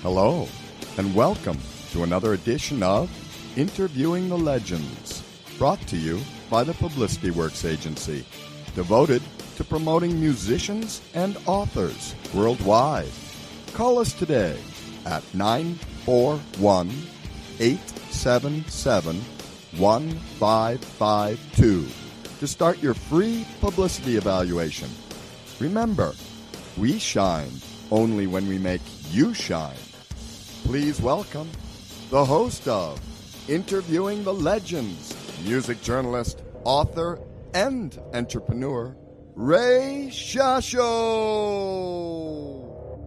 Hello, and welcome to another edition of Interviewing the Legends, brought to you by the Publicity Works Agency, devoted to promoting musicians and authors worldwide. Call us today at 941-877-1552 to start your free publicity evaluation. Remember, we shine only when we make you shine. Please welcome the host of Interviewing the Legends, music journalist, author, and entrepreneur, Ray Shasho.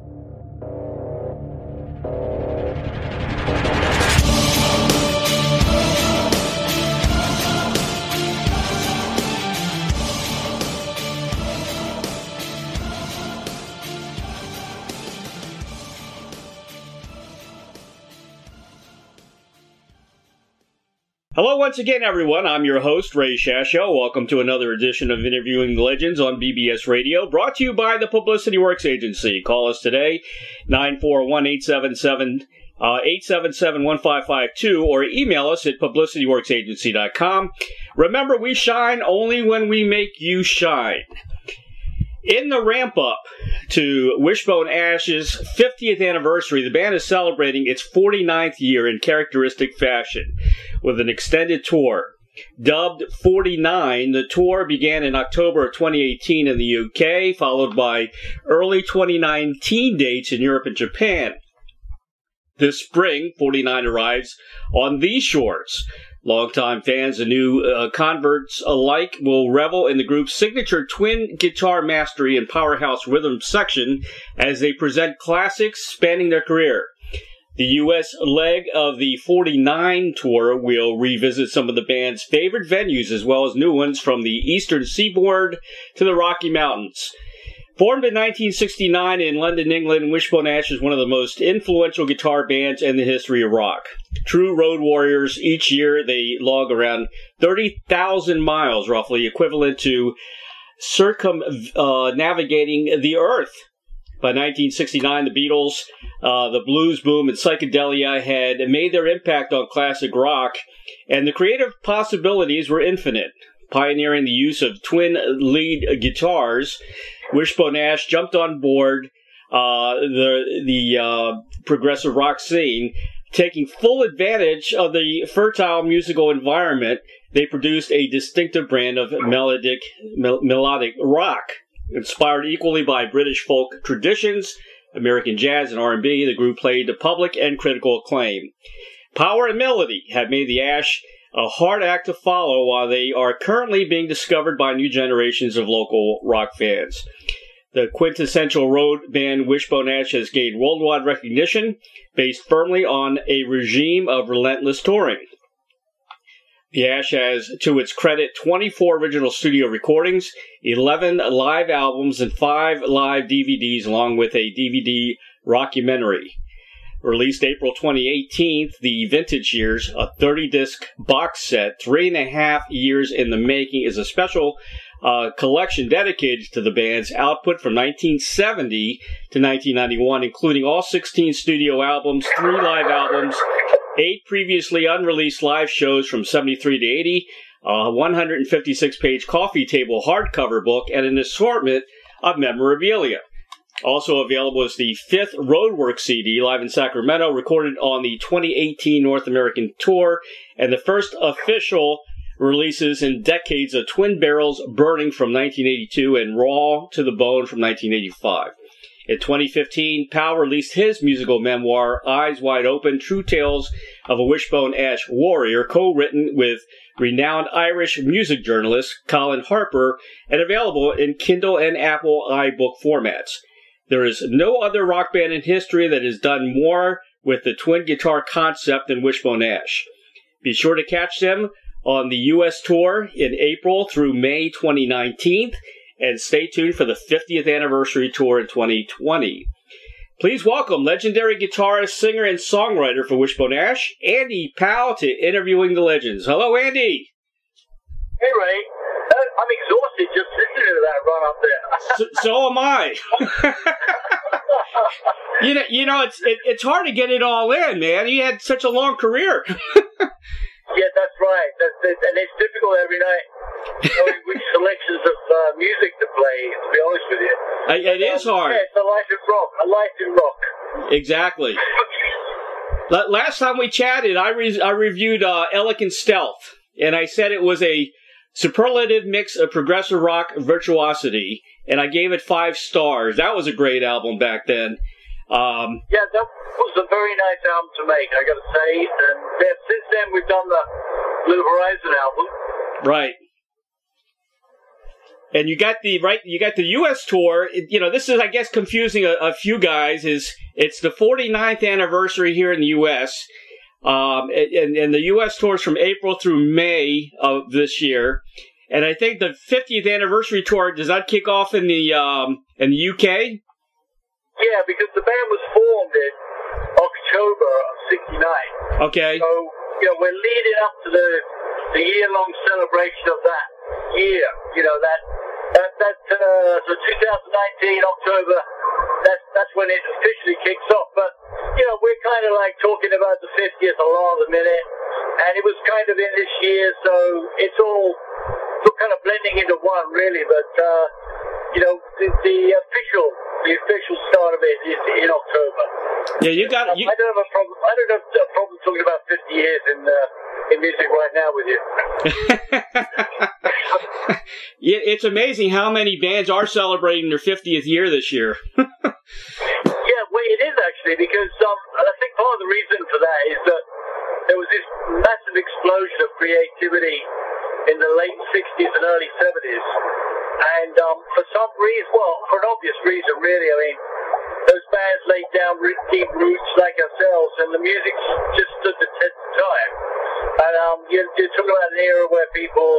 Hello once again, everyone. I'm your host, Ray Shasho. Welcome to another edition of Interviewing the Legends on BBS Radio, brought to you by the Publicity Works Agency. Call us today, 941-877-1552, or email us at publicityworksagency.com. Remember, we shine only when we make you shine. In the ramp-up to Wishbone Ash's 50th anniversary, the band is celebrating its 49th year in characteristic fashion with an extended tour. Dubbed 49, the tour began in October of 2018 in the UK, followed by early 2019 dates in Europe and Japan. This spring, 49 arrives on these shores. Longtime fans and new converts alike will revel in the group's signature twin guitar mastery and powerhouse rhythm section as they present classics spanning their career. The U.S. leg of the 49 tour will revisit some of the band's favorite venues as well as new ones from the eastern seaboard to the Rocky Mountains. Formed in 1969 in London, England, Wishbone Ash is one of the most influential guitar bands in the history of rock. True road warriors, each year they log around 30,000 miles, roughly, equivalent to circumnavigating the Earth. By 1969, the Beatles, the blues boom, and psychedelia had made their impact on classic rock, and the creative possibilities were infinite. Pioneering the use of twin lead guitars, Wishbone Ash jumped on board the progressive rock scene. Taking full advantage of the fertile musical environment, they produced a distinctive brand of melodic rock. Inspired equally by British folk traditions, American jazz, and R&B, the group played to public and critical acclaim. Power and melody have made the Ash a hard act to follow, while they are currently being discovered by new generations of local rock fans. The quintessential road band Wishbone Ash has gained worldwide recognition, based firmly on a regime of relentless touring. The Ash has, to its credit, 24 original studio recordings, 11 live albums, and 5 live DVDs, along with a DVD rockumentary. Released April 2018, The Vintage Years, a 30-disc box set, 3.5 years in the making, is a special collection dedicated to the band's output from 1970 to 1991, including all 16 studio albums, 3 live albums, 8 previously unreleased live shows from 73 to 80, a 156-page coffee table hardcover book, and an assortment of memorabilia. Also available is the 5th Roadwork CD, live in Sacramento, recorded on the 2018 North American tour, and the first official releases in decades of Twin Barrels Burning from 1982 and Raw to the Bone from 1985. In 2015, Powell released his musical memoir, Eyes Wide Open, True Tales of a Wishbone Ash Warrior, co-written with renowned Irish music journalist Colin Harper, and available in Kindle and Apple iBook formats. There is no other rock band in history that has done more with the twin guitar concept than Wishbone Ash. Be sure to catch them on the U.S. tour in April through May 2019, and stay tuned for the 50th anniversary tour in 2020. Please welcome legendary guitarist, singer, and songwriter for Wishbone Ash, Andy Powell, to Interviewing the Legends. Hello, Andy. Hey, Ray. I'm exhausted just listening to that run up there. So am I. You know, it's hard to get it all in, man. You had such a long career. Yeah, that's right. And it's difficult every night knowing which selections of music to play, to be honest with you. It is hard. Yeah, it's a life in rock. A life in rock. Exactly. Last time we chatted, I reviewed Elegant Stealth, and I said it was a superlative mix of progressive rock virtuosity, and I gave it 5 stars. That was a great album back then. Yeah, that was a very nice album to make, I got to say. And since then, we've done the Blue Horizon album. Right. And you got the U.S. tour. You know, this is, I guess, confusing a few guys. It's the 49th anniversary here in the U.S. And the U.S. tour is from April through May of this year. And I think the 50th anniversary tour, does that kick off in the UK? Yeah, because the band was formed in October of '69. Okay. So, you know, we're leading up to the year-long celebration of that year. You know, so 2019 October, that's when it officially kicks off. But, you know, we're kind of like talking about the 50th a lot at the minute, and it was kind of in this year, so it's all kind of blending into one, really. But, you know, the official start of it is in October. Yeah, you got. I don't have a problem. I don't have a problem talking about 50 years in music right now with you. Yeah, it's amazing how many bands are celebrating their 50th year this year. Yeah, well, it is actually, because I think part of the reason for that is that there was this massive explosion of creativity in the late 60s and early 70s. And for some reason, well, for an obvious reason, really, I mean, those bands laid down deep roots like ourselves, and the music just stood the test of time. And you're talking about an era where people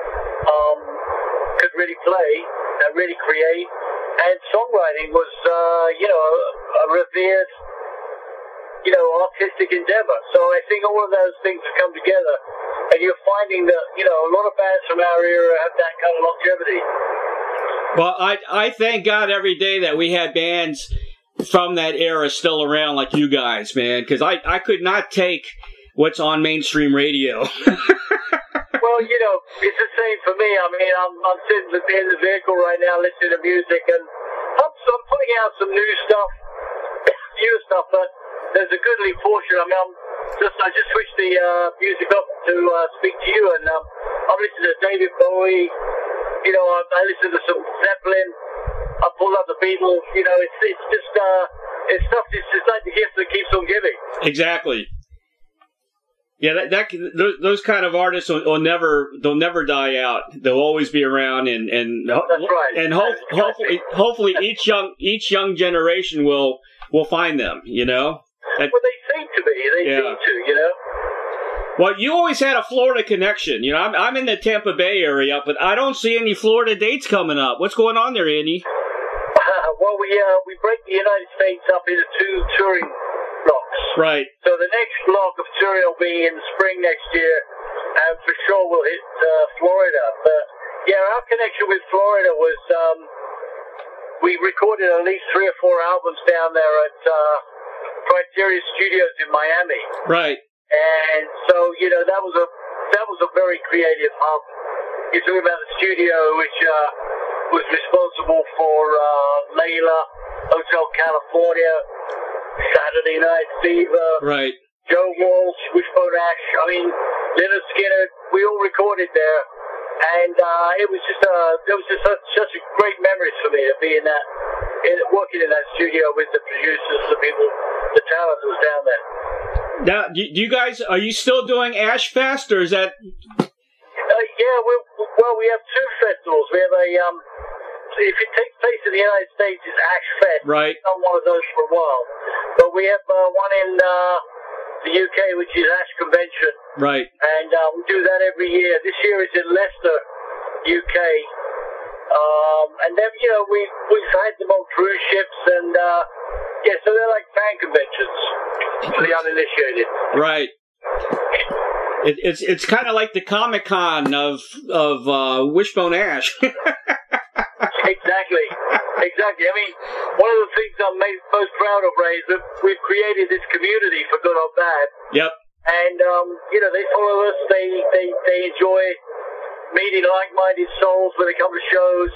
could really play and really create, and songwriting was, you know, a revered, you know, artistic endeavor. So I think all of those things have come together, and you're finding that, you know, a lot of bands from our era have that kind of longevity. Well, I thank God every day that we had bands from that era still around like you guys, man, because I could not take what's on mainstream radio. Well, you know, it's the same for me. I mean, I'm sitting in the vehicle right now listening to music, and I'm putting out some new stuff, but there's a goodly portion. I mean, I just switched the music up to speak to you, and I'm listening to David Bowie. You know, I listen to some Zeppelin. I pull up the Beatles. You know, it's just it's stuff. It's just like the gift that keeps on giving. Exactly. Yeah, those kind of artists they'll never die out. They'll always be around, and that's right. And hopefully each young generation will find them. You know. Well, they seem to be. They seem to. You know. Well, you always had a Florida connection. You know, I'm in the Tampa Bay area, but I don't see any Florida dates coming up. What's going on there, Andy? Well, we break the United States up into 2 touring blocks. Right. So the next block of touring will be in the spring next year, and for sure we'll hit Florida. But yeah, our connection with Florida was we recorded at least 3 or 4 albums down there at Criteria Studios in Miami. Right. And so, you know, that was a very creative hub. You're talking about the studio, which was responsible for Layla, Hotel California, Saturday Night Fever, right? Joe Walsh, Wishbone Ash. I mean, Lynyrd Skynyrd. We all recorded there, and it was just such a great memories for me to be working in that studio with the producers, the people, the talent that was down there. Now, do you guys, are you still doing Ash Fest, or is that? Yeah, we have 2 festivals. We have if it takes place in the United States, it's Ash Fest. Right. We've done one of those for a while. But we have one in the UK, which is Ash Convention. Right. And we do that every year. This year it's in Leicester, UK. And then, you know, we've had them on cruise ships, and yeah, so they're like fan conventions for the uninitiated. Right. It's kind of like the Comic-Con of Wishbone Ash. Exactly. Exactly. I mean, one of the things I'm most proud of, Ray, is that we've created this community for good or bad. Yep. And, they follow us. They enjoy meeting like-minded souls when they come to shows.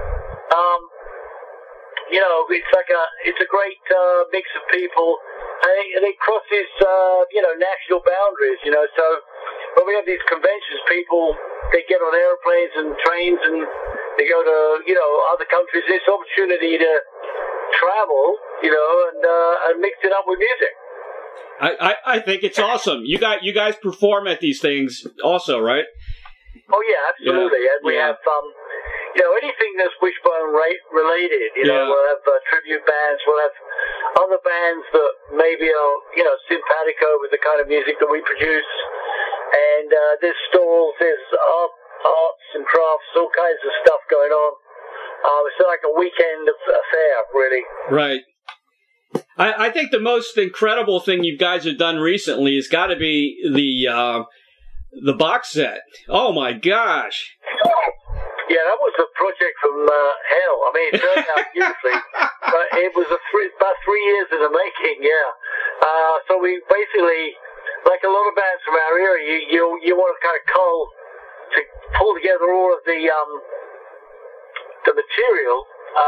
It's a great mix of people, and it crosses, national boundaries, So when we have these conventions, people, they get on airplanes and trains and they go to, other countries. This opportunity to travel, and mix it up with music. I think it's awesome. You guys perform at these things also, right? Oh yeah, absolutely. Yeah. And we have anything that's Wishbone related. We'll have tribute bands. We'll have other bands that maybe are simpatico with the kind of music that we produce. And there's stalls, there's arts and crafts, all kinds of stuff going on. It's like a weekend affair, really. Right. I think the most incredible thing you guys have done recently has got to be the box set. Oh my gosh! Yeah, that was a project from hell. I mean, it turned out beautifully, but it was about 3 years in the making. Yeah. So we basically, like a lot of bands from our era, you want to kind of pull together all of the material.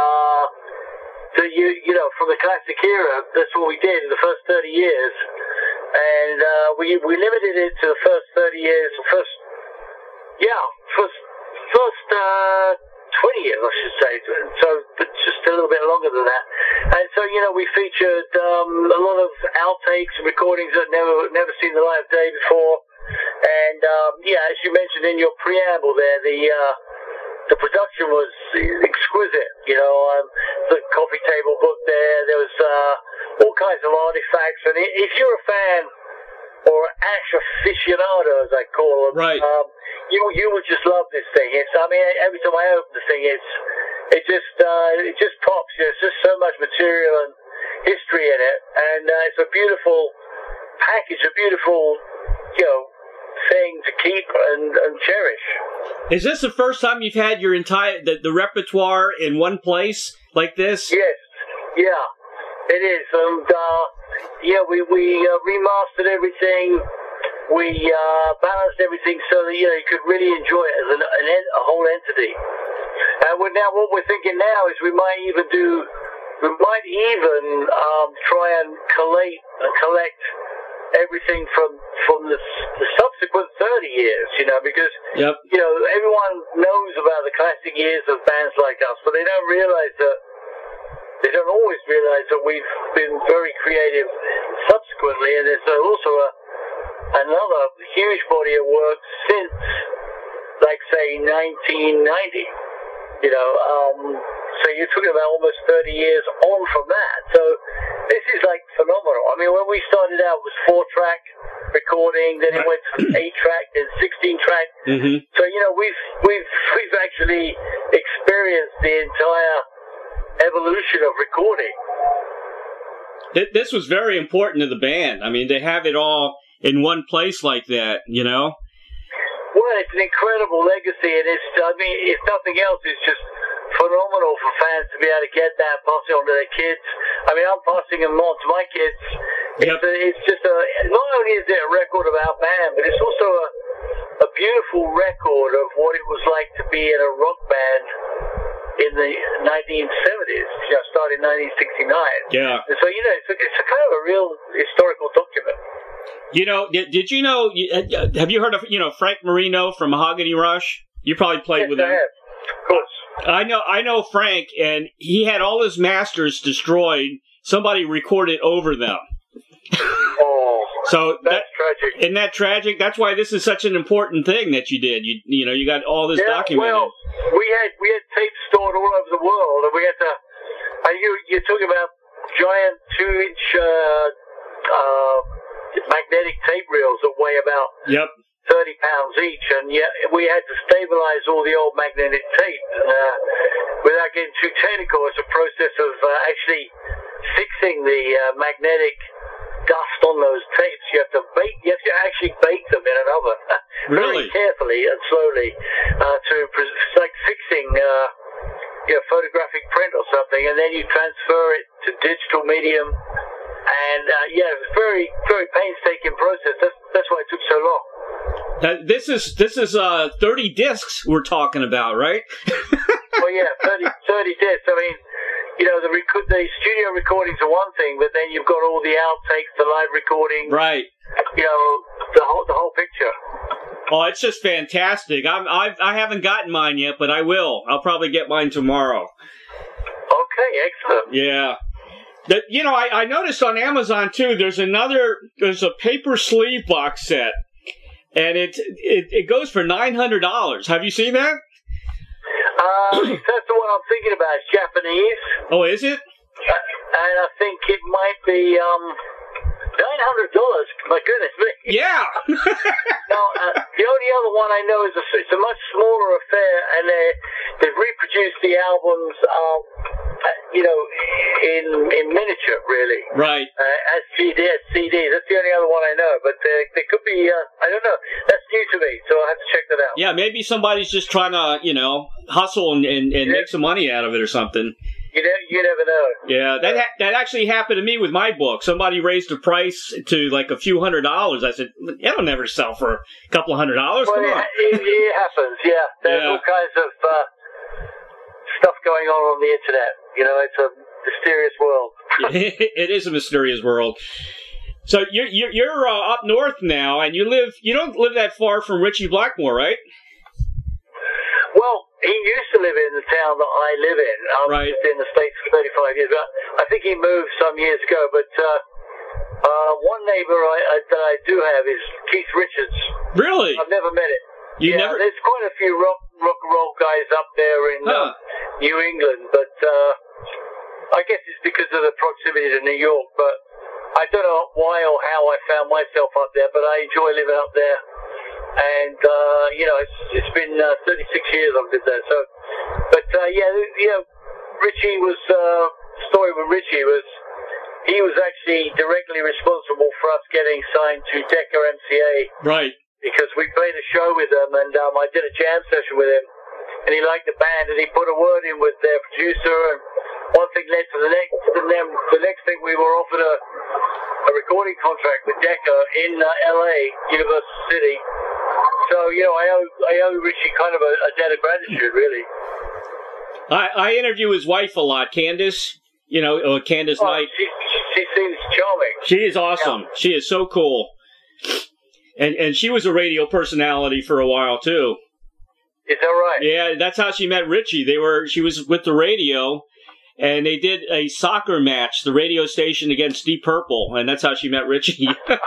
From the classic era, that's what we did in the first 30 years. And we limited it to the first 30 years, first 20 years, I should say. So, but just a little bit longer than that. And so, we featured a lot of outtakes and recordings that never seen the light of day before. And, as you mentioned in your preamble there, the production was exquisite, the coffee table book there was all kinds of artifacts, and if you're a fan, or ash aficionado as I call them, right. You would just love this thing. Every time I open the thing, it just pops. There's just so much material and history in it, and it's a beautiful package, a beautiful, thing to keep and cherish. Is this the first time you've had your entire the repertoire in one place like this? Yes, yeah, it is. And we remastered everything. We balanced everything so that you could really enjoy it as a whole entity. And what we're thinking now is we might even try and collect everything from the subsequent 30 years, because, yep. Everyone knows about the classic years of bands like us, but they don't always realize that we've been very creative subsequently, and there's also another huge body of work since, like, say, 1990, so you're talking about almost 30 years on from that. So this is like phenomenal. I mean, when we started out, it was 4-track recording, then it went to 8-track, then 16-track. Mm-hmm. So we've actually experienced the entire evolution of recording. This was very important to the band. I mean, they have it all in one place like that, Well, it's an incredible legacy, and if nothing else, it's just phenomenal for fans to be able to get that, pass it on to their kids. I mean, I'm passing them on to my kids. Yep. It's just not only is it a record of our band, but it's also a beautiful record of what it was like to be in a rock band in the 1970s, starting in 1969. Yeah. And so, it's a kind of a real historical document. Did you know, have you heard of, Frank Marino from Mahogany Rush? You probably played with him. Yes, I have. Of course. I know Frank, and he had all his masters destroyed. Somebody recorded over them. Oh, so that's tragic. Isn't that tragic? That's why this is such an important thing that you did. You got all this documented. Well, we had tapes stored all over the world, and we had to. You're talking about giant 2-inch magnetic tape reels that weigh about 30 pounds each, and yet we had to stabilize all the old magnetic tape. Without getting too technical, it's a process of actually fixing the magnetic dust on those tapes. You have to actually bake them in an oven really very carefully and slowly it's like fixing photographic print or something, and then you transfer it to digital medium. And it was a very, very painstaking process. That's why it took so long. This is 30 discs we're talking about, right? Well, yeah, 30 discs. I mean, the studio recordings are one thing, but then you've got all the outtakes, the live recording, right? The whole picture. Oh, it's just fantastic. I haven't gotten mine yet, but I will. I'll probably get mine tomorrow. Okay, excellent. Yeah. I noticed on Amazon too. There's a paper sleeve box set, and it goes for $900. Have you seen that? That's the one I'm thinking about. It's Japanese. Oh, is it? And I think it might be $900. My goodness me. Yeah. Now, the only other one I know is it's a much smaller affair, and they've reproduced the albums, in miniature, really. Right. As CDs. That's the only other one I know. But there could be, I don't know. That's new to me, so I'll have to check that out. Yeah, maybe somebody's just trying to, hustle and make some money out of it or something. You never know. Yeah, that actually happened to me with my book. Somebody raised the price to like a few $100s. I said, it'll never sell for a couple of $100. Well, Come on. It happens, yeah. There's all kinds of stuff going on the internet. It's a mysterious world. It is a mysterious world. So you're up north now, and you don't live that far from Ritchie Blackmore, right? Well, he used to live in the town that I live in. Right. Lived in the States for 35 years. But I think he moved some years ago. But one neighbor that I do have is Keith Richards. Really? I've never met him. Never? There's quite a few rock and roll guys up there in New England, but I guess it's because of the proximity to New York. But I don't know why or how I found myself up there, but I enjoy living up there. And it's been 36 years I've lived there. So, but Ritchie was story with Ritchie was he was actually directly responsible for us getting signed to Decca MCA. Right. Because we played a show with them, and I did a jam session with him, and he liked the band, and he put a word in with their producer, and one thing led to the next, and then the next thing we were offered a recording contract with Decca in LA, Universal City. So, I owe Ritchie kind of a debt of gratitude, really. I interview his wife a lot, Candace, Candace Knight. She seems charming. She is awesome. Yeah. She is so cool. And she was a radio personality for a while, too. Is that right? Yeah, that's how she met Ritchie. She was with the radio, and they did a soccer match, the radio station against Deep Purple, and that's how she met Ritchie.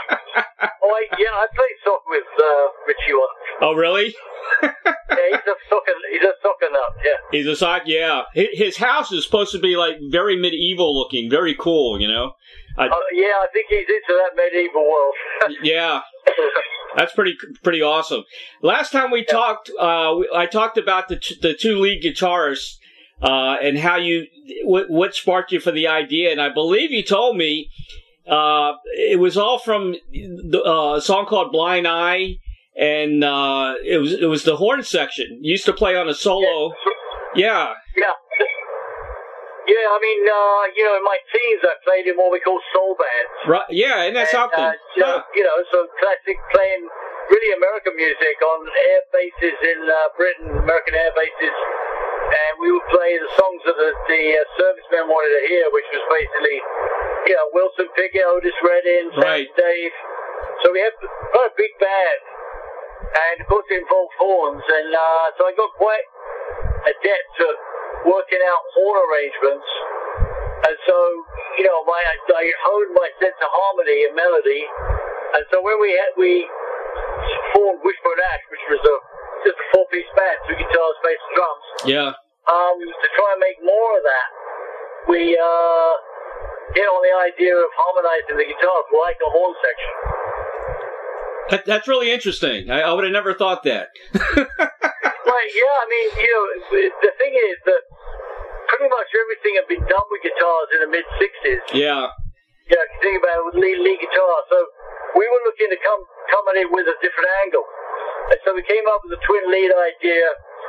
I played soccer with Ritchie once. Oh, really? Yeah, he's a soccer nut, yeah. He's a soccer, yeah. His house is supposed to be, like, very medieval looking, very cool, I think he's into that medieval world. Yeah. That's pretty awesome. Last time we talked, I talked about the two lead guitarists and how what sparked you for the idea, and I believe you told me it was all from a song called Blind Eye, and it was the horn section. You used to play on a solo. Yeah. Yeah, I mean, in my teens I played in what we call soul bands. Right. Yeah, and that's something. So classic, playing really American music on air bases in Britain, American air bases, and we would play the songs that the servicemen wanted to hear, which was basically, Wilson Pickett, Otis Redding, Sam Dave. So we had quite a big band, and of course it involved horns, and so I got quite adept at working out horn arrangements, and so I honed my sense of harmony and melody, and so when we formed Wishbone Ash, which was just a 4-piece band, 2 guitars, bass, and drums. Yeah. To try and make more of that, we hit on the idea of harmonizing the guitars like a horn section. That's really interesting. I would have never thought that. Right, yeah, I mean, the thing is that pretty much everything had been done with guitars in the mid-60s. Yeah. If you think about it, with lead guitar. So we were looking to come at it with a different angle. And so we came up with a twin lead idea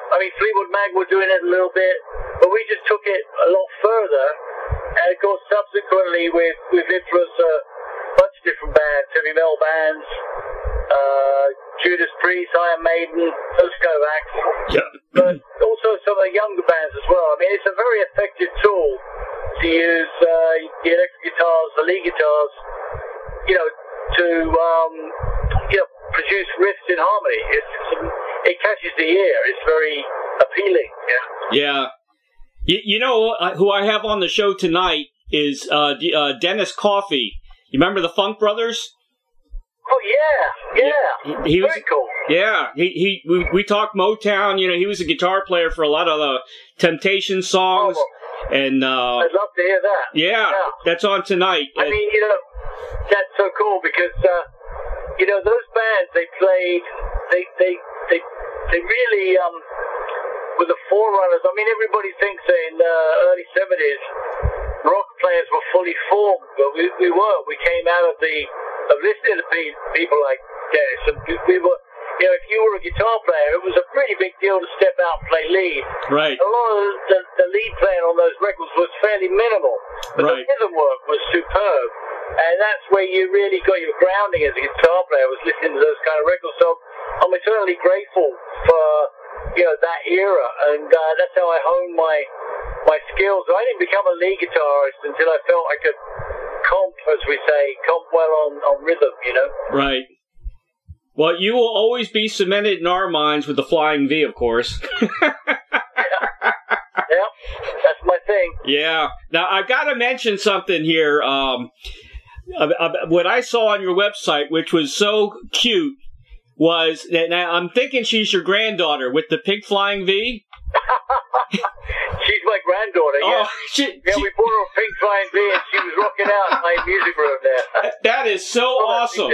I mean, Fleetwood Mac were doing it a little bit, but we just took it a lot further. And of course, subsequently, we've influenced a bunch of different bands, heavy metal bands, Judas Priest, Iron Maiden, those kind of acts. Yeah. But also some of the younger bands as well. I mean, it's a very effective tool to use the electric guitars, the lead guitars, to produce riffs in harmony. It catches the ear. It's very appealing. Yeah. You know who I have on the show tonight is Dennis Coffey. You remember the Funk Brothers? Oh yeah. He was very cool. Yeah, we talked Motown. He was a guitar player for a lot of the Temptation songs, and I'd love to hear that. Yeah, that's on tonight. I mean, that's so cool because those bands they played, they really were the forerunners. I mean, everybody thinks in the early '70s rock players were fully formed, but we weren't. We came out of listening to people like Dennis, and we were, if you were a guitar player, it was a pretty big deal to step out and play lead. Right. A lot of the lead playing on those records was fairly minimal, but the rhythm work was superb, and that's where you really got your grounding as a guitar player, was listening to those kind of records. So I'm eternally grateful for that era, and that's how I honed my skills. I didn't become a lead guitarist until I felt I could comp, as we say, well on rhythm, Right. Well, you will always be cemented in our minds with the Flying V, of course. Yeah, that's my thing. Yeah. Now, I've got to mention something here. What I saw on your website, which was so cute, was that I'm thinking she's your granddaughter with the pig Flying V. She's my granddaughter, yeah. Oh, we bought her a pink Flying V and she was rocking out in my music room there. That is so awesome.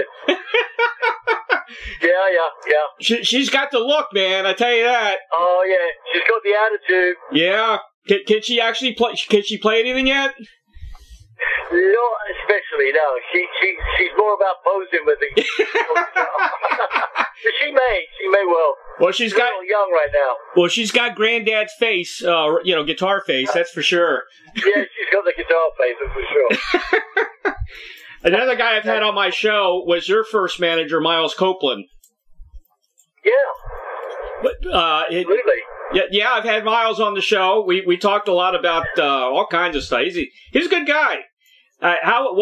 Yeah. She's got the look, man, I tell you that. Oh, yeah. She's got the attitude. Yeah. Can she actually play? Can she play anything yet? Not especially, no. She's more about posing with the. She may well. Well, she's got a little young right now. Well, she's got Granddad's face, guitar face. That's for sure. Yeah, she's got the guitar face, that's for sure. Another guy I've had on my show was your first manager, Miles Copeland. Yeah. But really. Yeah, I've had Miles on the show. We talked a lot about all kinds of stuff. He's a good guy. Miles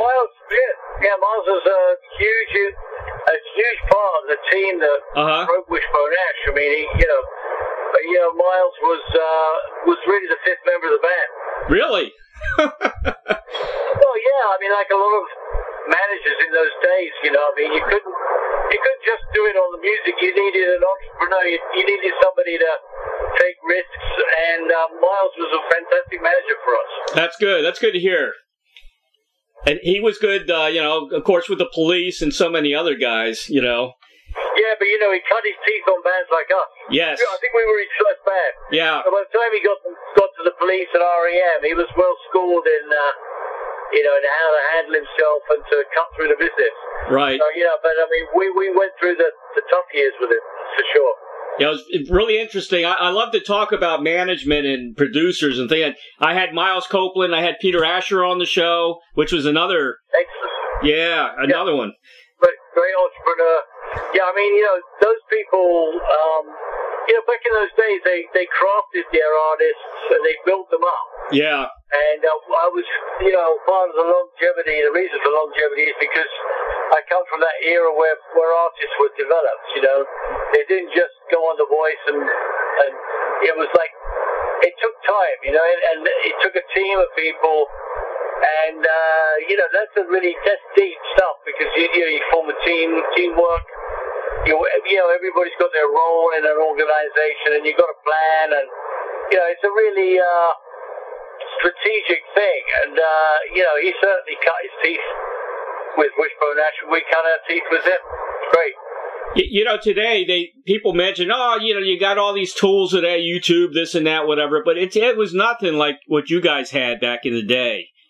was a huge part of the team that broke Wishbone Ash. I mean, Miles was really the fifth member of the band. Really? Well, yeah. I mean, like a lot of managers in those days, I mean, you couldn't just do it on the music. You needed an entrepreneur. You needed somebody to take risks, and Miles was a fantastic manager for us. That's good. That's good to hear. And he was good, of course, with the Police and so many other guys, Yeah, but, he cut his teeth on bands like us. Yes. I think we were his first band. Yeah. So by the time he got to the Police and R.E.M., he was well schooled in, in how to handle himself and to cut through the business. Right. So, but, I mean, we went through the tough years with him, for sure. Yeah, it was really interesting. I love to talk about management and producers and things. I had Miles Copeland. I had Peter Asher on the show, which was another. Excellent. Yeah, another one. Great entrepreneur. Yeah, I mean, those people, back in those days, they crafted their artists and they built them up. Yeah. And I was, part of the longevity. The reason for longevity is because I come from that era where artists were developed. They didn't just go on The Voice, and it was like it took time, and it took a team of people, and that's deep stuff because you form a teamwork. Everybody's got their role in an organization, and you've got a plan, and it's a really strategic thing. And he certainly cut his teeth with Wishbone Ash, and we cut our teeth with him. Great. Today people mention, you got all these tools today, YouTube, this and that, whatever. But it was nothing like what you guys had back in the day.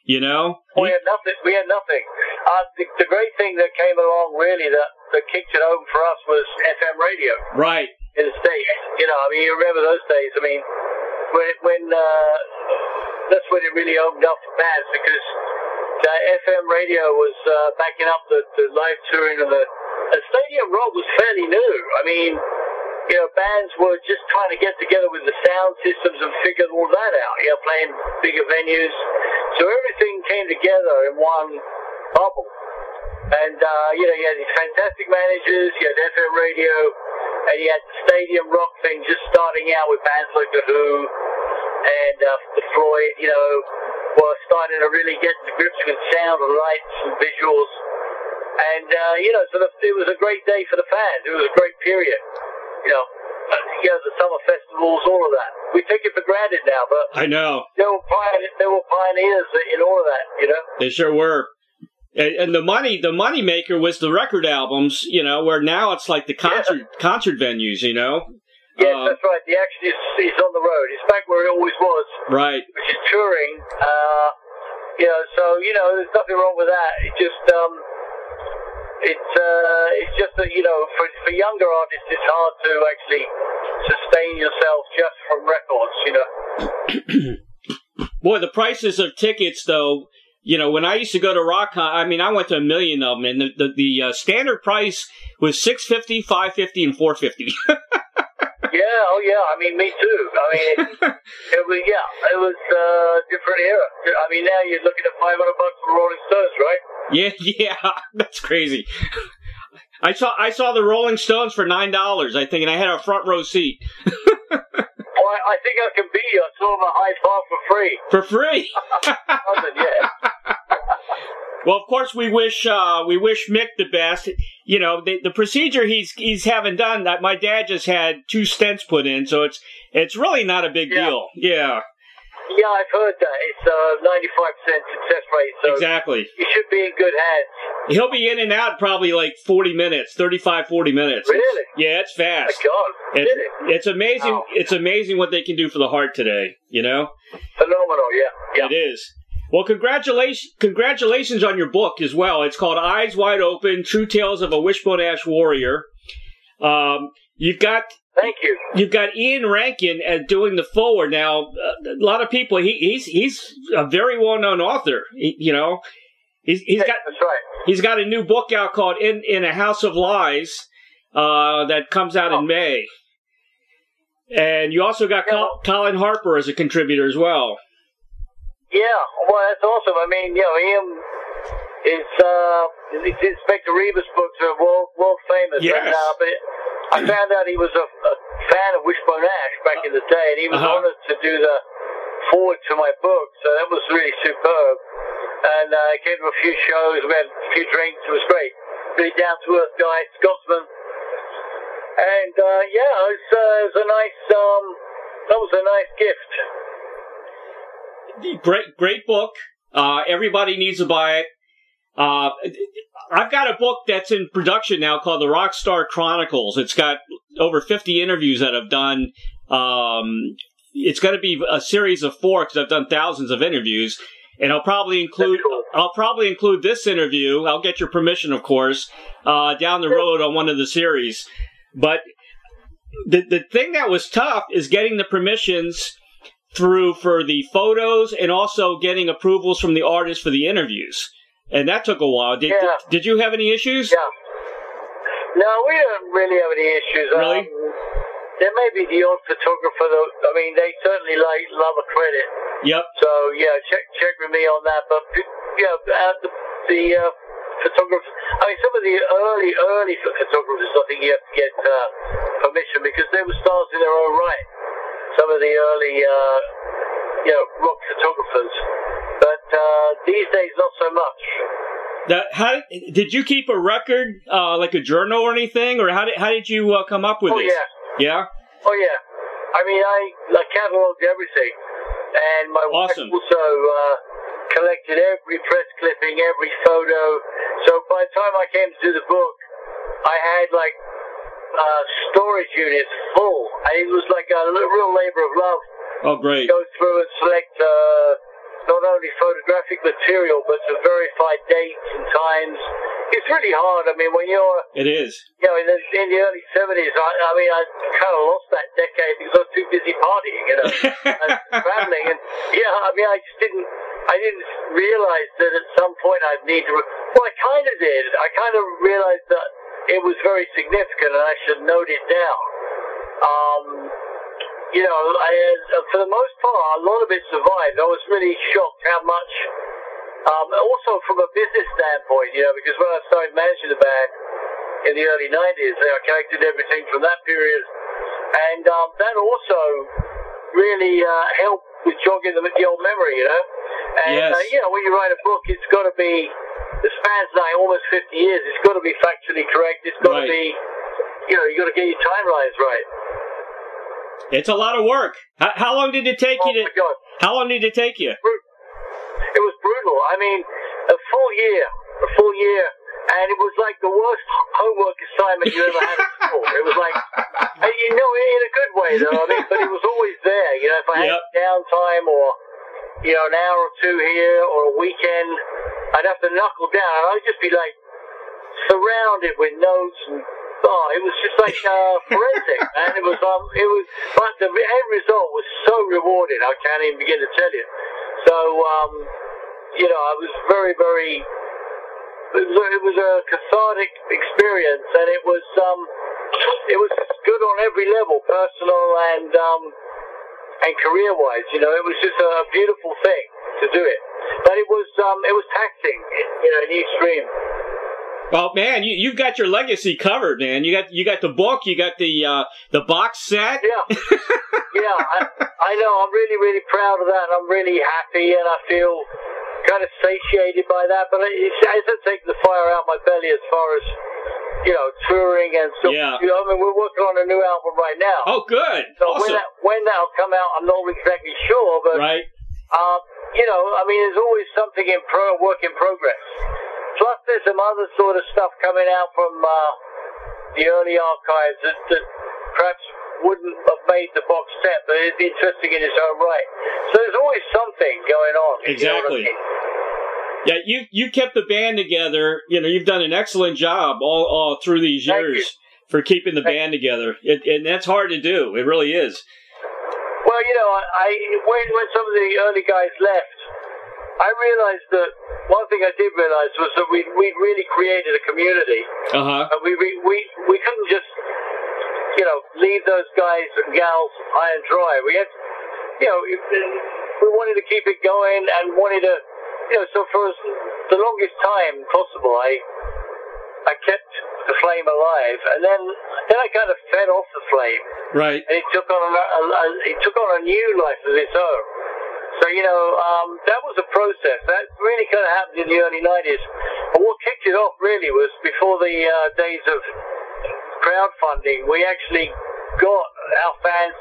You know? We had nothing. The great thing that came along, really, that kicked it home for us was FM radio. Right. In the States. You know, I mean, you remember those days. I mean, when that's when it really opened up for bands, because the FM radio was backing up the live touring, and Stadium Rock was fairly new. I mean, you know, bands were just trying to get together with the sound systems and figure all that out, you know, playing bigger venues. So everything came together in one bubble. And, you know, you had these fantastic managers, you had FM radio, and you had the Stadium Rock thing just starting out with bands like The Who and The Floyd, you know, were starting to really get to grips with sound and lights and visuals. And, you know, so it was a great day for the fans. It was a great period. You know, the summer festivals, all of that. We take it for granted now, but I know they were pioneers in all of that. You know, they sure were. And the money maker was the record albums. You know, where now it's like the concert venues. You know. Yes, that's right. The action is on the road. It's back where it always was. Right. Which is touring. You know, so you know, there's nothing wrong with that. It just it's just that, you know, for younger artists, it's hard to actually sustain yourself just from records, you know. Boy, the prices of tickets, though, you know, when I used to go to RockCon, I mean, I went to 1 million of them, and the standard price was $650, $550, and $450. Yeah, oh yeah, I mean, me too. I mean, it was a different era. I mean, now you're looking at $500 for Rolling Stones, right? Yeah, that's crazy. I saw the Rolling Stones for $9, I think, and I had a front row seat. Well, I think I can be. I saw them at Hyde Park for free. For free? Yeah. Well, of course, we wish Mick the best. You know, the procedure he's having done. That my dad just had 2 stents put in, so it's really not a big deal. Yeah. Yeah, I've heard that. It's 95% success rate. So exactly. He should be in good hands. He'll be in and out probably like 40 minutes, 35, 40 minutes. Really? It's fast. Oh my God. It's amazing. Wow. It's amazing what they can do for the heart today. You know. Phenomenal. Yeah. It is. Well, congratulations on your book as well. It's called Eyes Wide Open: True Tales of a Wishbone Ash Warrior. Thank you. You've got Ian Rankin doing the foreword. Now, a lot of people. He's a very well-known author. You know, that's right. He's got a new book out called In a House of Lies that comes out in May. And you also got Colin Harper as a contributor as well. Yeah, well, that's awesome. I mean, you know, Ian is Inspector Rebus books are world famous. Yes. But I found out he was a fan of Wishbone Ash back in the day, and he was honored to do the forward to my book. So that was really superb. And I came to a few shows, we had a few drinks. It was great. Really down to earth guy, Scotsman. And it was a nice. That was a nice gift. Great book. Everybody needs to buy it. I've got a book that's in production now called The Rockstar Chronicles. It's got over 50 interviews that I've done. It's going to be a series of 4 because I've done thousands of interviews, and I'll probably include this interview. I'll get your permission, of course, down the road on one of the series. But the thing that was tough is getting the permissions through for the photos and also getting approvals from the artists for the interviews. And that took a while. Did you have any issues? Yeah. No, we don't really have any issues. Really? There may be the odd photographer, though. I mean, they certainly love a credit. Yep. So, yeah, check with me on that. But, yeah, the photographers, I mean, some of the early photographers, I think you have to get permission because they were stars in their own right. Some of the early, rock photographers. But these days, not so much. How did you keep a record, like a journal or anything, or how did you come up with this? Yeah. Oh yeah. I mean, I cataloged everything, and my wife also collected every press clipping, every photo. So by the time I came to do the book, I had like storage units full, and it was like a real labor of love. Oh, great! Go through and select not only photographic material, but to verify dates and times. It's really hard. I mean, when you're... It is. You know, in the early 70s, I kind of lost that decade because I was too busy partying, you know, and traveling. And, yeah, I mean, I didn't realize that at some point I'd need to... Well, I kind of did. I kind of realized that it was very significant and I should note it down. You know, for the most part, a lot of it survived. I was really shocked how much... also from a business standpoint, you know, because when I started managing the band in the early 90s, I collected everything from that period. And that also really helped with jogging the old memory, you know. And, yes. You know, when you write a book, it's got to be, the span's now almost 50 years, it's got to be factually correct, it's got to be, you know, you got to get your timelines right. It's a lot of work. How long did it take you to... How long did it take you? It was brutal. I mean, a full year, and it was like the worst homework assignment you ever had at school. It was like, you know, in a good way though. I mean, but it was always there. You know, if I had downtime or, you know, an hour or two here or a weekend, I'd have to knuckle down, and I'd just be like surrounded with notes and. Oh, it was just like forensic, man. It was, but the end result was so rewarding. I can't even begin to tell you. So, you know, I was very, very. It was a cathartic experience, and it was good on every level, personal and career-wise. You know, it was just a beautiful thing to do it, but it was taxing, you know, in the extreme. Well, man, you've got your legacy covered, man. You got the book, you got the box set. Yeah, yeah. I know. I'm really, really proud of that, and I'm really happy, and I feel kind of satiated by that. But it hasn't taken the fire out my belly as far as, you know, touring and stuff. Yeah. You know, I mean, we're working on a new album right now. Oh, good. So awesome. when that'll come out, I'm not exactly sure, but right. You know, I mean, there's always something work in progress. Plus, there's some other sort of stuff coming out from the early archives that perhaps wouldn't have made the box set, but it's interesting in its own right. So there's always something going on. Exactly. You know what I mean? Yeah, you kept the band together. You know, you've done an excellent job all through these years for keeping the band together, and that's hard to do. It really is. Well, you know, when some of the early guys left, I realized that one thing I did realize was that we'd really created a community. Uh-huh. And we couldn't just, you know, leave those guys and gals high and dry. We had, you know, we wanted to keep it going and wanted to, you know, so for the longest time possible, I kept the flame alive, and then I kind of fed off the flame. Right. And it took on a new life of its own. So, you know, that was a process. That really kind of happened in the early 90s. And what kicked it off really was before the days of crowdfunding. We actually got our fans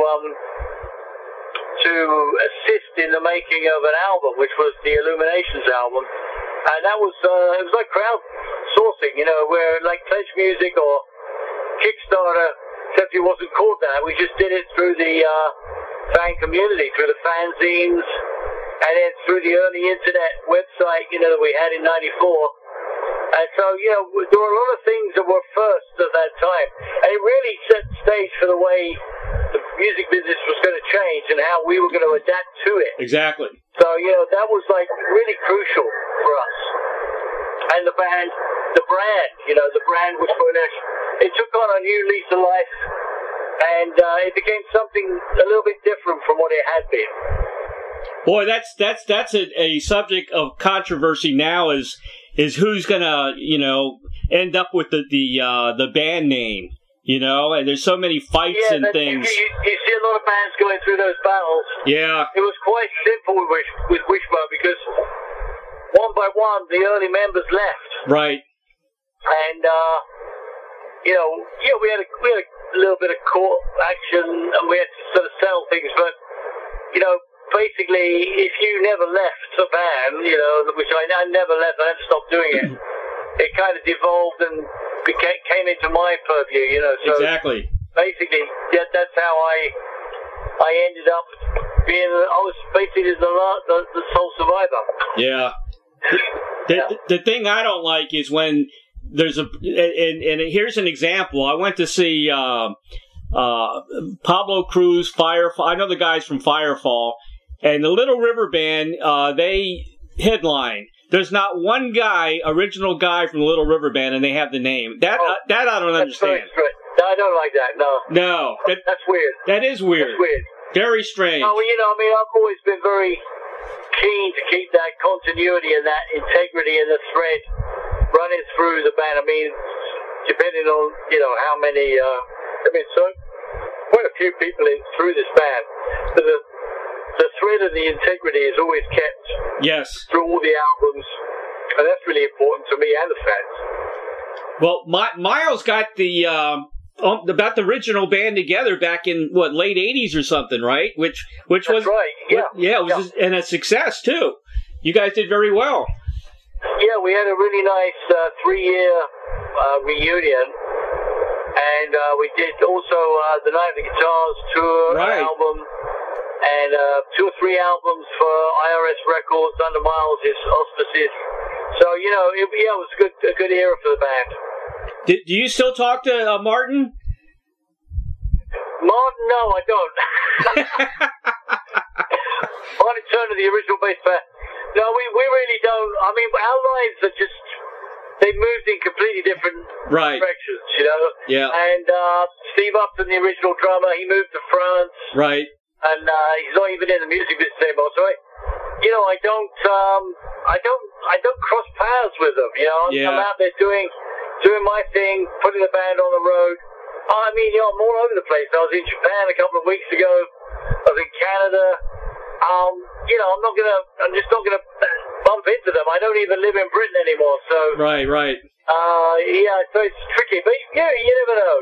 to assist in the making of an album, which was the Illuminations album. And that was, it was like crowdsourcing, you know, where like Pledge Music or Kickstarter, except it wasn't called that. We just did it through the fan community, through the fanzines, and then through the early internet website, you know, that we had in '94. And so, you know, there were a lot of things that were first at that time, and it really set the stage for the way the music business was going to change and how we were going to adapt to it. Exactly. So, you know, that was like really crucial for us. And the brand, you know, the brand was going to, it took on a new lease of life. And it became something a little bit different from what it had been. Boy, that's a subject of controversy now. Is who's gonna, you know, end up with the band name, you know? And there's so many fights and things. You see a lot of bands going through those battles. Yeah. It was quite simple with Wishbone because one by one the early members left. Right. And you know, yeah, we had a little bit of court action, and we had to sort of settle things, but, you know, basically, if you never left a band, you know, which I never left, I never stopped doing it, it kind of devolved and came into my purview, you know, so exactly. Basically, that's how I ended up I was basically the sole survivor. Yeah. The thing I don't like is when there's and here's an example. I went to see Pablo Cruz, Firefall. I know the guys from Firefall, and the Little River Band. They headline. There's not one original guy from the Little River Band, and they have the name. That I don't understand. No, I don't like that. No. That's weird. That is weird. That's weird. Very strange. No, I've always been very keen to keep that continuity and that integrity and the thread running through the band. Depending on how many. So quite a few people through this band. So the thread and the integrity is always kept. Yes. Through all the albums, and that's really important to me and the fans. Well, Miles got about the original band together back in late '80s or something, right? Which That's was right. Yeah. It was and a success too. You guys did very well. Yeah, we had a really nice 3-year reunion, and we did also the Night of the Guitars tour album, and 2 or 3 albums for IRS Records under Miles' auspices. So it was a good era for the band. Do you still talk to Martin? Martin, no, I don't. Martin Turner, the original bass player. No, we really don't. Our lives are just, they've moved in completely different directions, Yeah. And Steve Upton, the original drummer, he moved to France. Right. And he's not even in the music business anymore. So I don't cross paths with them. I'm out there doing my thing, putting the band on the road. I'm all over the place. I was in Japan a couple of weeks ago. I was in Canada. I'm just not gonna bump into them. I don't even live in Britain anymore. So right. So it's tricky, but you never know.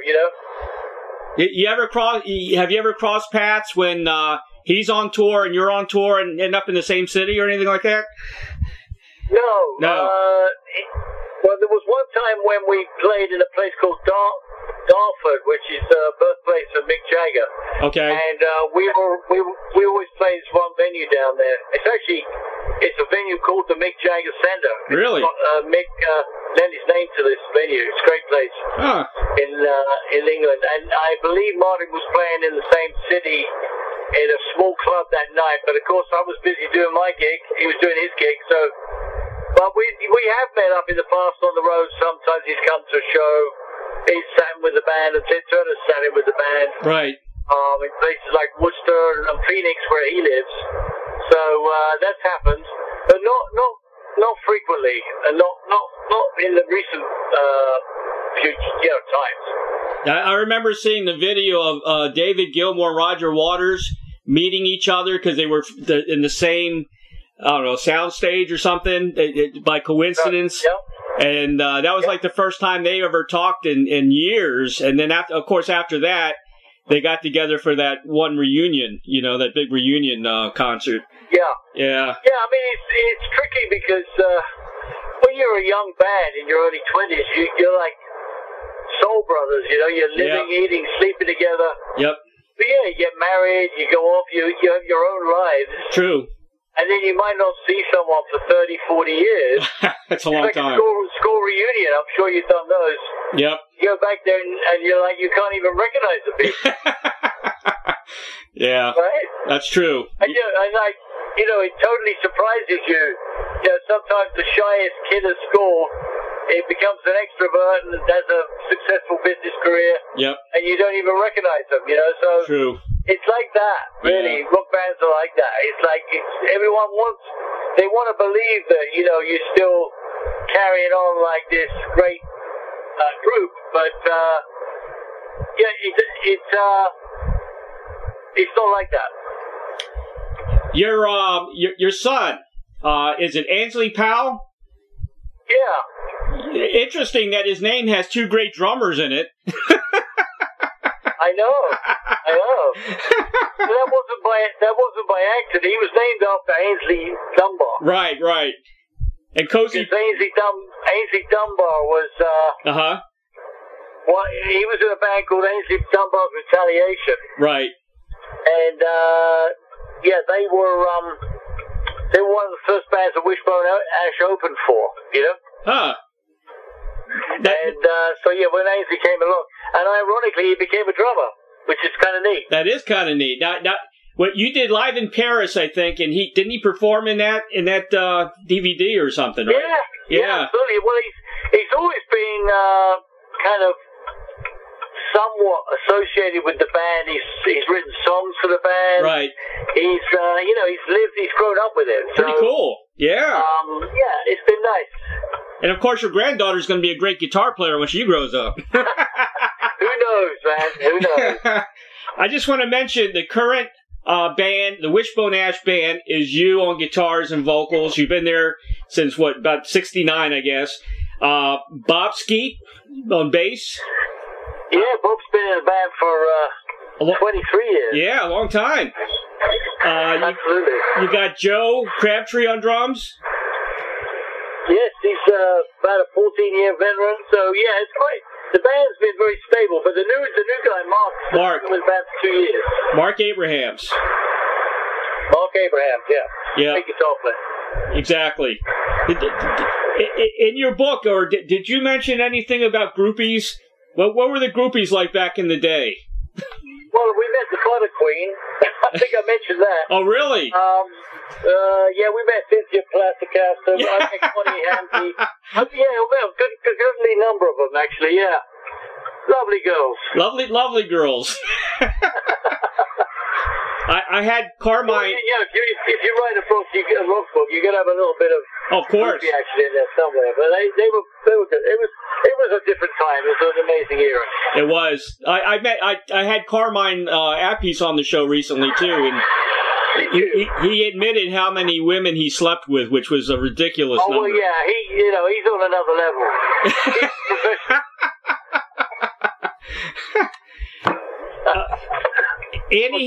Have you ever crossed paths when he's on tour and you're on tour and end up in the same city or anything like that? No. Well, there was one time when we played in a place called Dartford, which is the birthplace of Mick Jagger. Okay. And we always play this one venue down there. It's a venue called the Mick Jagger Center. Really? Mick lent his name to this venue. It's a great place in England. And I believe Martin was playing in the same city in a small club that night. But of course, I was busy doing my gig. He was doing his gig. So, but we have met up in the past on the road. Sometimes he's come to a show. He's sat in with the band, and Ted Turner sat in with the band. Right. In places like Worcester and Phoenix, where he lives. So that's happened, but not frequently, and not in the recent times. I remember seeing the video of David Gilmour and Roger Waters meeting each other because they were in the same, sound stage or something by coincidence. Yeah. And that was like the first time they ever talked in years. And then, after that, they got together for that one reunion, that big reunion concert. Yeah. Yeah. Yeah, it's tricky because when you're a young band in your early 20s, you're like soul brothers, you're living, eating, sleeping together. Yep. But you get married, you go off, you have your own lives. True. And then you might not see someone for 30, 40 years. That's a long time. School reunion, I'm sure you've done those. Yep. You go back there and you're like, you can't even recognize the people. Yeah. Right? That's true. And it totally surprises you. Sometimes the shyest kid at school, it becomes an extrovert and has a successful business career. Yep. And you don't even recognize them, so. True. It's like that, really. Yeah. Rock bands are like that. It's like everyone want to believe that, you're still carrying on like this great group, but it's not like that. Your son, is it Ainsley Powell? Yeah. Interesting that his name has 2 great drummers in it. I know. That wasn't by accident. He was named after Ainsley Dunbar. Right. And Cozy Ainsley Dunbar was well, he was in a band called Ainsley Dunbar's Retaliation. Right. And they were one of the first bands that Wishbone Ash opened for, you know? Huh. When Ainsley came along, and ironically, he became a drummer, which is kind of neat. That is kind of neat. Now, what you did live in Paris, I think, and didn't he perform in that DVD or something, right? Yeah, absolutely. Well, he's always been kind of somewhat associated with the band. He's written songs for the band. Right. He's he's grown up with it. Pretty cool. Yeah. It's been nice. And of course, your granddaughter's going to be a great guitar player when she grows up. Who knows, man? Who knows? I just want to mention the current band, the Wishbone Ash band, is you on guitars and vocals. You've been there since about 69, I guess. Bob Skeet on bass. Yeah, Bob's been in the band for 23 years. Yeah, a long time. Absolutely. You got Joe Crabtree on drums. Yes, he's about a 14-year veteran. So yeah, it's great. The band's been very stable, but the new guy, Mark, was about 2 years. Mark Abrahams. Yeah. Big guitar player. Exactly. In your book, or did you mention anything about groupies? What were the groupies like back in the day? Well, we met the Butter Queen. I think I mentioned that. Oh, really? We met Cynthia Plasticaster. I met Connie Hampy. Goodly number of them, actually, yeah. Lovely girls. Lovely girls. I had Carmine. Well, if you write a book, you're going to have a little bit of course action in there somewhere. But they were good. It was a different time. It was an amazing era. It was. I had Carmine Appice on the show recently too, and he admitted how many women he slept with, which was a ridiculous number. Oh well, yeah. He's on another level. He's professional. Andy,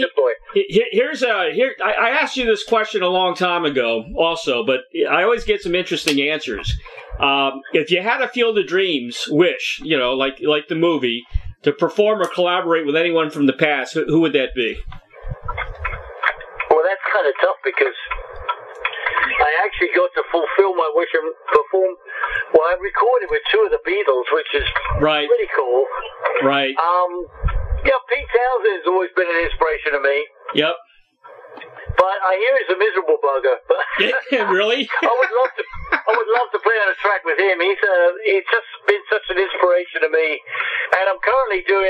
I asked you this question a long time ago also, but I always get some interesting answers. If you had a Field of Dreams wish, like the movie, to perform or collaborate with anyone from the past, who would that be? Well, that's kind of tough because I actually got to fulfill my wish and perform. Well, I recorded with two of the Beatles, which is pretty cool. Right. Yeah, Pete Townsend has always been an inspiration to me. Yep. But I hear he's a miserable bugger. Really? I would love to play on a track with him. He's just been such an inspiration to me. And I'm currently doing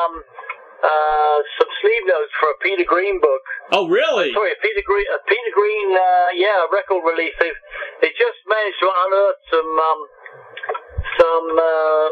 some sleeve notes for a Peter Green book. Oh, really? Sorry, a Peter Green, record release. They just managed to unearth some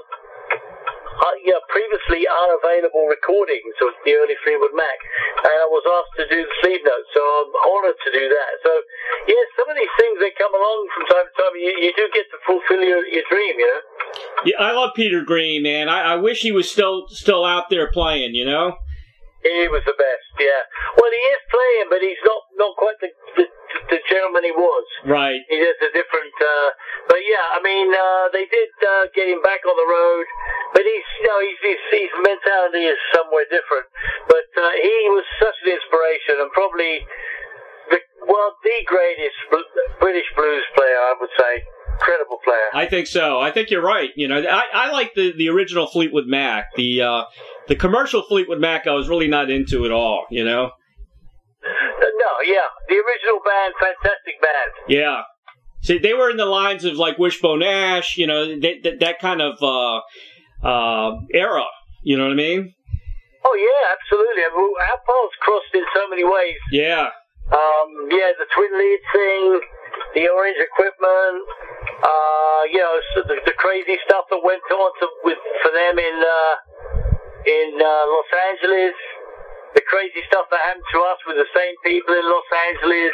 previously unavailable recordings of the early Fleetwood Mac, and I was asked to do the sleeve notes, so I'm honoured to do that. So, yeah, some of these things, they come along from time to time, you do get to fulfill your dream, Yeah, I love Peter Green, man. I wish he was still out there playing, He was the best, yeah. Well, he is playing, but he's not quite the gentleman he was. Right. He has a different, but yeah, I mean, they did get him back on the road, but his mentality is somewhere different. But he was such an inspiration, and probably the greatest British blues player, I would say. Incredible player. I think so. I think you're right. I like the original Fleetwood Mac. The commercial Fleetwood Mac, I was really not into at all. No, yeah, the original band, fantastic band. Yeah. See, they were in the lines of like Wishbone Ash, that kind of era. You know what I mean? Oh yeah, absolutely. I mean, our paths crossed in so many ways. Yeah. The twin lead thing, the Orange Equipment, so the crazy stuff that went on for them in Los Angeles. The crazy stuff that happened to us with the same people in Los Angeles.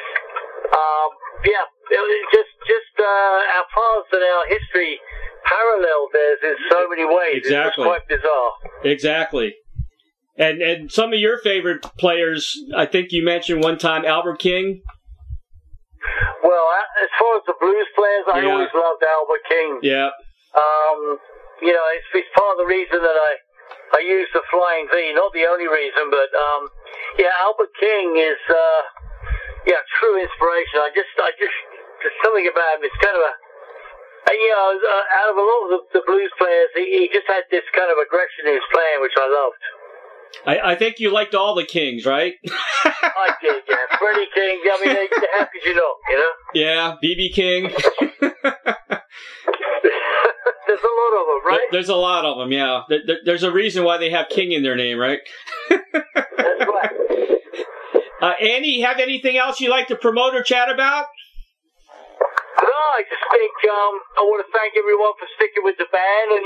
It was just our paths and our history paralleled theirs in so many ways. Exactly. It was quite bizarre. Exactly. And some of your favorite players, I think you mentioned one time Albert King. Well, as far as the blues players, I always loved Albert King. Yeah. It's part of the reason that I use the Flying V. Not the only reason, but Albert King is true inspiration. I just there's something about him. It's kind of out of a lot of the blues players, he just had this kind of aggression in his playing, which I loved. I think you liked all the Kings, right? I did, yeah. Freddie King, I mean, how could you not, you know? Yeah, B.B. King. There's a lot of them, right? There's a lot of them, yeah. There's a reason why they have King in their name, right? That's right. Andy, have anything else you'd like to promote or chat about? No, I just think I want to thank everyone for sticking with the band, and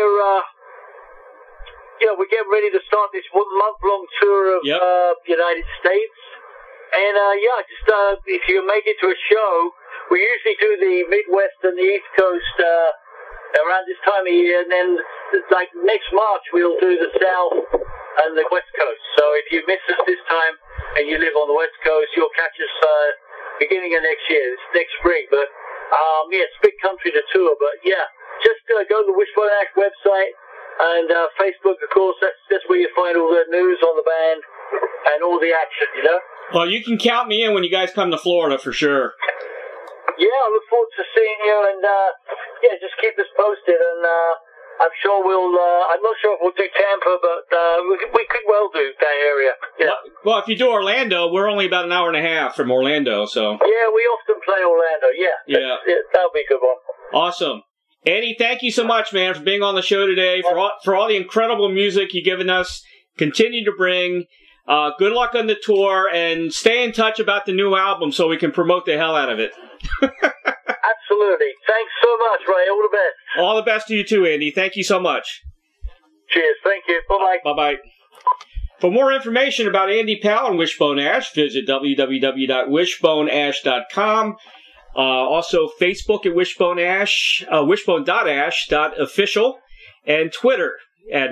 we're getting ready to start this 1 month-long tour of the United States. And if you make it to a show, we usually do the Midwest and the East Coast around this time of year, and then like next March we'll do the South and the West Coast. So if you miss us this time and you live on the West Coast, you'll catch us beginning of next year, next spring. But it's big country to tour. But just go to the Wishbone Ash website. And Facebook, of course, that's where you find all the news on the band and all the action, you know? Well, you can count me in when you guys come to Florida, for sure. Yeah, I look forward to seeing you, and just keep us posted, and I'm sure I'm not sure if we'll do Tampa, but we could well do that area. Yeah. Well, if you do Orlando, we're only about an hour and a half from Orlando, so. Yeah, we often play Orlando, yeah. That'll be a good one. Awesome. Andy, thank you so much, man, for being on the show today, for all the incredible music you've given us. Continue to bring. Good luck on the tour, and stay in touch about the new album so we can promote the hell out of it. Absolutely. Thanks so much, Ray. All the best. All the best to you too, Andy. Thank you so much. Cheers. Thank you. Bye-bye. Bye-bye. For more information about Andy Powell and Wishbone Ash, visit www.wishboneash.com. Also, Facebook at Wishbone Ash, wishbone.ash.official, and Twitter at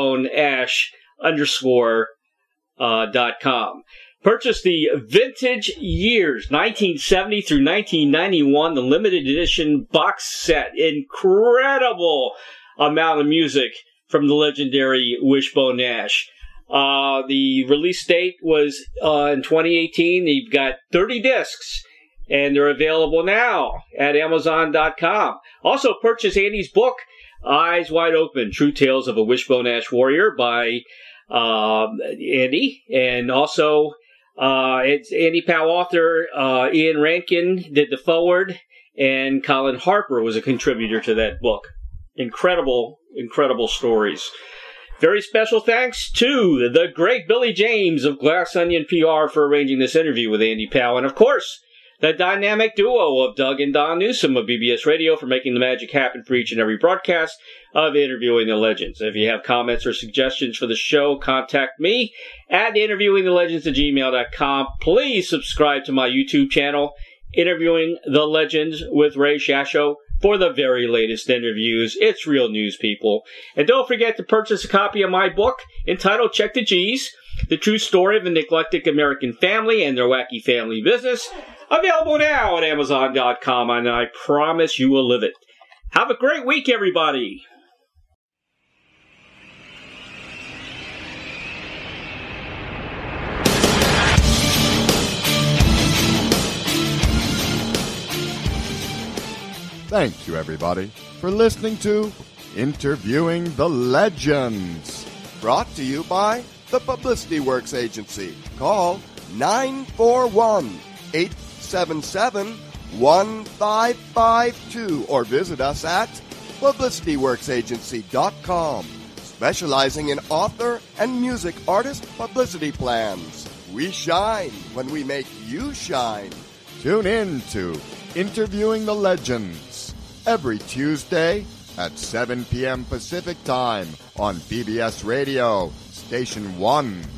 wishboneash_.com. Purchase the Vintage Years 1970 through 1991, the limited edition box set. Incredible amount of music from the legendary Wishbone Ash. The release date was in 2018. You've got 30 discs. And they're available now at Amazon.com. Also, purchase Andy's book, Eyes Wide Open, True Tales of a Wishbone Ash Warrior by Andy. And also, it's Andy Powell author. Ian Rankin did the foreword, and Colin Harper was a contributor to that book. Incredible, incredible stories. Very special thanks to the great Billy James of Glass Onion PR for arranging this interview with Andy Powell. And, of course, the dynamic duo of Doug and Don Newsom of BBS Radio for making the magic happen for each and every broadcast of Interviewing the Legends. If you have comments or suggestions for the show, contact me at interviewingthelegends@gmail.com. Please subscribe to my YouTube channel, Interviewing the Legends with Ray Shasho, for the very latest interviews. It's real news, people. And don't forget to purchase a copy of my book entitled Check the G's, The True Story of a Neglected American Family and Their Wacky Family Business. Available now at Amazon.com, and I promise you will live it. Have a great week, everybody. Thank you, everybody, for listening to Interviewing the Legends. Brought to you by the Publicity Works Agency. Call 941-877-1552 or visit us at publicityworksagency.com, specializing in author and music artist publicity plans. We shine when we make you shine. Tune in to Interviewing the Legends every Tuesday at 7 p.m. Pacific Time on BBS Radio, Station 1.